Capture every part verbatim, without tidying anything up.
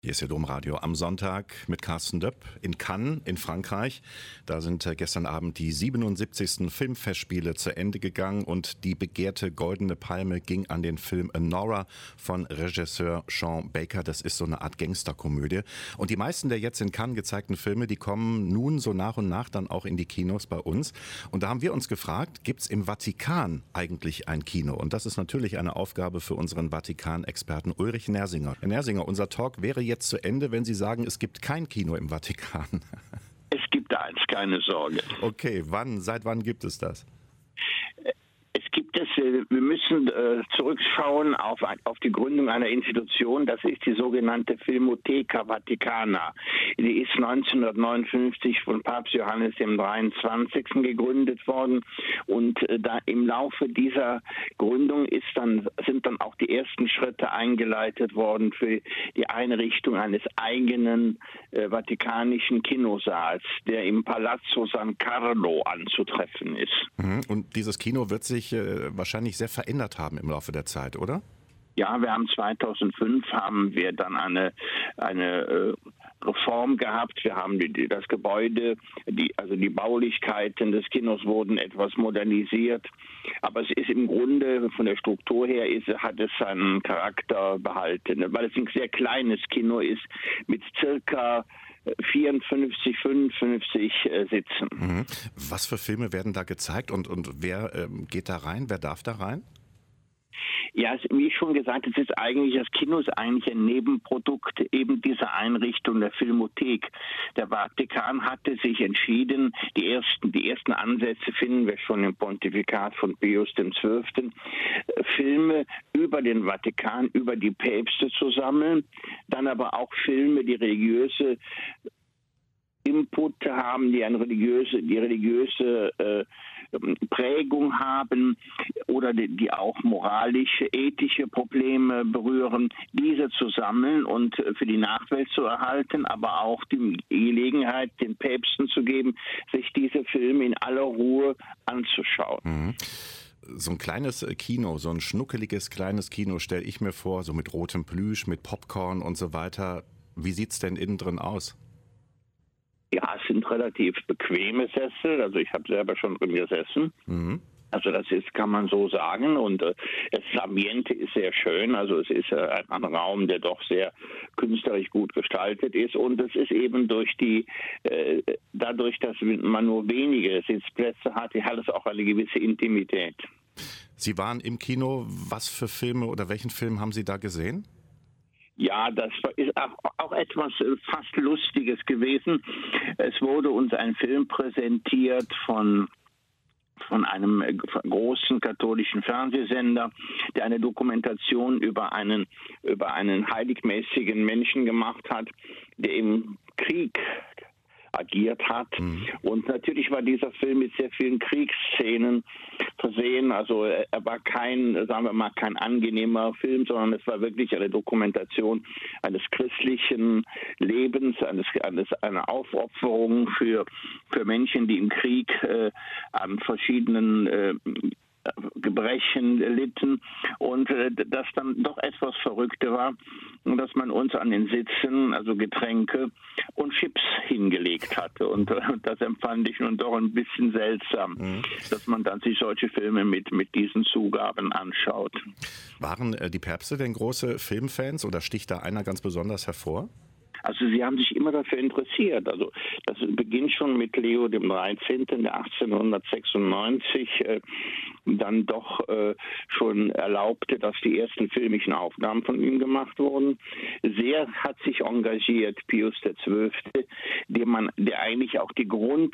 Hier ist Ihr Domradio am Sonntag mit Carsten Döpp in Cannes in Frankreich. Da sind gestern Abend die siebenundsiebzigsten Filmfestspiele zu Ende gegangen und die begehrte Goldene Palme ging an den Film Anora von Regisseur Sean Baker. Das ist so eine Art Gangsterkomödie. Und die meisten der jetzt in Cannes gezeigten Filme, die kommen nun so nach und nach dann auch in die Kinos bei uns. Und da haben wir uns gefragt, gibt es im Vatikan eigentlich ein Kino? Und das ist natürlich eine Aufgabe für unseren Vatikan-Experten Ulrich Nersinger. Herr Nersinger, unser Talk wäre jetzt zu Ende, wenn Sie sagen, es gibt kein Kino im Vatikan. Es gibt eins, keine Sorge. Okay, wann, seit wann gibt es das? Es gibt es, wir müssen äh, zurückschauen auf, auf die Gründung einer Institution, das ist die sogenannte Filmotheca Vaticana. Die ist neunzehnhundertneunundfünfzig von Papst Johannes dem dreiundzwanzigsten gegründet worden und äh, da im Laufe dieser Gründung ist dann, sind dann auch die ersten Schritte eingeleitet worden für die Einrichtung eines eigenen äh, vatikanischen Kinosaals, der im Palazzo San Carlo anzutreffen ist. Mhm. Und dieses Kino wird sich äh, wahrscheinlich sehr verändert haben im Laufe der Zeit, oder? Ja, wir haben zweitausendfünf haben wir dann eine eine äh, Reform gehabt. Wir haben die, die, das Gebäude, die also die Baulichkeiten des Kinos wurden etwas modernisiert. Aber es ist im Grunde von der Struktur her ist, hat es seinen Charakter behalten, weil es ein sehr kleines Kino ist mit circa vierundfünfzig, fünfundfünfzig äh, Sitzen. Mhm. Was für Filme werden da gezeigt und und wer ähm, geht da rein? Wer darf da rein? Ja, wie ich schon gesagt, es ist eigentlich, das Kino ist eigentlich ein Nebenprodukt eben dieser Einrichtung der Filmothek. Der Vatikan hatte sich entschieden, die ersten, die ersten Ansätze finden wir schon im Pontifikat von Pius dem Zwölften, Filme über den Vatikan, über die Päpste zu sammeln, dann aber auch Filme, die religiöse Input haben, die eine religiöse, die religiöse äh, Prägung haben oder die, die auch moralische, ethische Probleme berühren, diese zu sammeln und für die Nachwelt zu erhalten, aber auch die Gelegenheit den Päpsten zu geben, sich diese Filme in aller Ruhe anzuschauen. Mhm. So ein kleines Kino, so ein schnuckeliges kleines Kino stelle ich mir vor, so mit rotem Plüsch, mit Popcorn und so weiter. Wie sieht's denn innen drin aus? Ja, es sind relativ bequeme Sessel, also ich habe selber schon drin gesessen. Mhm. Also das ist, kann man so sagen, und äh, das Ambiente ist sehr schön, also es ist äh, ein, ein Raum, der doch sehr künstlerisch gut gestaltet ist und es ist eben durch die, äh, dadurch, dass man nur wenige Sitzplätze hat, hat es auch eine gewisse Intimität. Sie waren im Kino, was für Filme oder welchen Film haben Sie da gesehen? Ja, das ist auch etwas fast Lustiges gewesen. Es wurde uns ein Film präsentiert von von einem großen katholischen Fernsehsender, der eine Dokumentation über einen über einen heiligmäßigen Menschen gemacht hat, der im Krieg agiert hat. Mhm. Und natürlich war dieser Film mit sehr vielen Kriegsszenen versehen. Also er war kein, sagen wir mal, kein angenehmer Film, sondern es war wirklich eine Dokumentation eines christlichen Lebens, eines, eines eine Aufopferung für für Menschen, die im Krieg äh, an verschiedenen äh, Gebrechen litten und äh, das dann doch etwas Verrückte war, dass man uns an den Sitzen, also Getränke und Chips hingelegt hatte und äh, das empfand ich nun doch ein bisschen seltsam, mhm. dass man dann sich solche Filme mit, mit diesen Zugaben anschaut. Waren äh, die Päpste denn große Filmfans oder sticht da einer ganz besonders hervor? Also sie haben sich immer dafür interessiert. Also das beginnt schon mit Leo dem dreizehnten, der achtzehnhundertsechsundneunzig äh, dann doch äh, schon erlaubte, dass die ersten filmischen Aufnahmen von ihm gemacht wurden. Sehr hat sich engagiert Pius der Zwölfte, der man, der eigentlich auch die Grund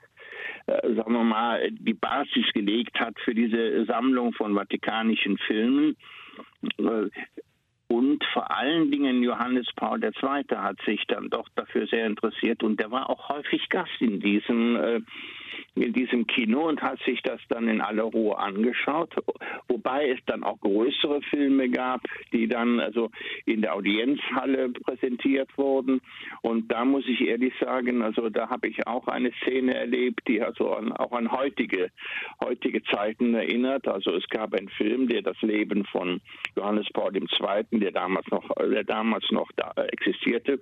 Äh, sagen wir mal, die Basis gelegt hat für diese Sammlung von vatikanischen Filmen. Äh, Und vor allen Dingen Johannes Paul der Zweite hat sich dann doch dafür sehr interessiert und der war auch häufig Gast in diesem, äh, in diesem Kino und hat sich das dann in aller Ruhe angeschaut, wobei es dann auch größere Filme gab, die dann also in der Audienzhalle präsentiert wurden. Und da muss ich ehrlich sagen, also da habe ich auch eine Szene erlebt, die also an, auch an heutige, heutige Zeiten erinnert. Also es gab einen Film, der das Leben von Johannes Paul der Zweite., der damals noch, der damals noch da existierte,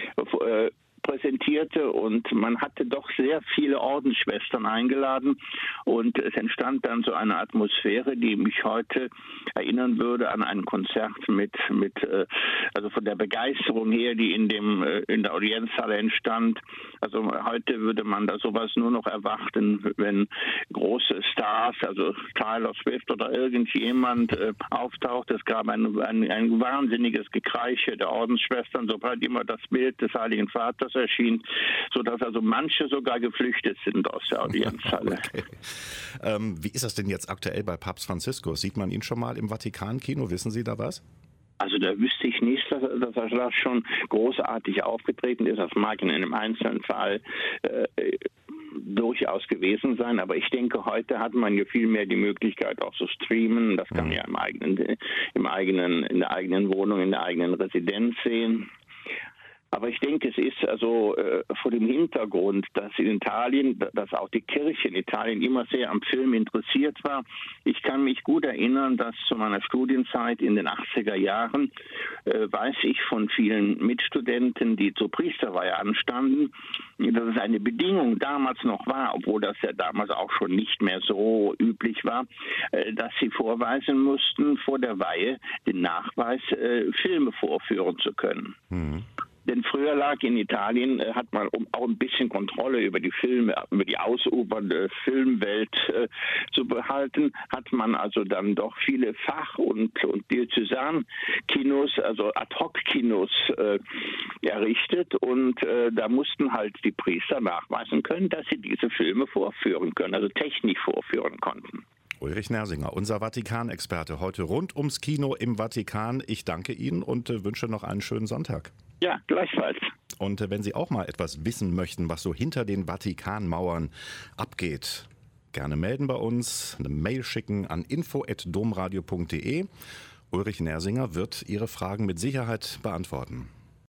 äh, präsentierte, und man hatte doch sehr viele Ordensschwestern eingeladen und es entstand dann so eine Atmosphäre, die mich heute erinnern würde an ein Konzert mit, mit also von der Begeisterung her, die in dem in der Audienzhalle entstand. Also heute würde man da sowas nur noch erwarten, wenn große Stars, also Taylor Swift oder irgendjemand äh, auftaucht. Es gab ein, ein, ein wahnsinniges Gekreische der Ordensschwestern, sobald immer das Bild des Heiligen Vaters erschien, sodass also manche sogar geflüchtet sind aus der Audienzhalle. Okay. Ähm, wie ist das denn jetzt aktuell bei Papst Franziskus? Sieht man ihn schon mal im Vatikankino? Wissen Sie da was? Also da wüsste ich nicht, dass, dass er da schon großartig aufgetreten ist. Das mag in einem einzelnen Fall äh, durchaus gewesen sein, aber ich denke, heute hat man ja viel mehr die Möglichkeit auch zu streamen. Das kann man ja im eigenen, im eigenen, in der eigenen Wohnung, in der eigenen Residenz sehen. Aber ich denke, es ist also äh, vor dem Hintergrund, dass in Italien, dass auch die Kirche in Italien immer sehr am Film interessiert war. Ich kann mich gut erinnern, dass zu meiner Studienzeit in den achtziger Jahren, äh, weiß ich von vielen Mitstudenten, die zur Priesterweihe anstanden, dass es eine Bedingung damals noch war, obwohl das ja damals auch schon nicht mehr so üblich war, äh, dass sie vorweisen mussten, vor der Weihe den Nachweis, äh, Filme vorführen zu können. Mhm. Denn früher lag in Italien, äh, hat man, um auch ein bisschen Kontrolle über die Filme, über die ausufernde Filmwelt äh, zu behalten, hat man also dann doch viele Fach- und, und Diözesan-Kinos, also Ad-Hoc-Kinos äh, errichtet. Und äh, da mussten halt die Priester nachweisen können, dass sie diese Filme vorführen können, also technisch vorführen konnten. Ulrich Nersinger, unser Vatikan-Experte, heute rund ums Kino im Vatikan. Ich danke Ihnen und äh, wünsche noch einen schönen Sonntag. Ja, gleichfalls. Und äh, wenn Sie auch mal etwas wissen möchten, was so hinter den Vatikanmauern abgeht, gerne melden bei uns, eine Mail schicken an info at domradio punkt de. Ulrich Nersinger wird Ihre Fragen mit Sicherheit beantworten.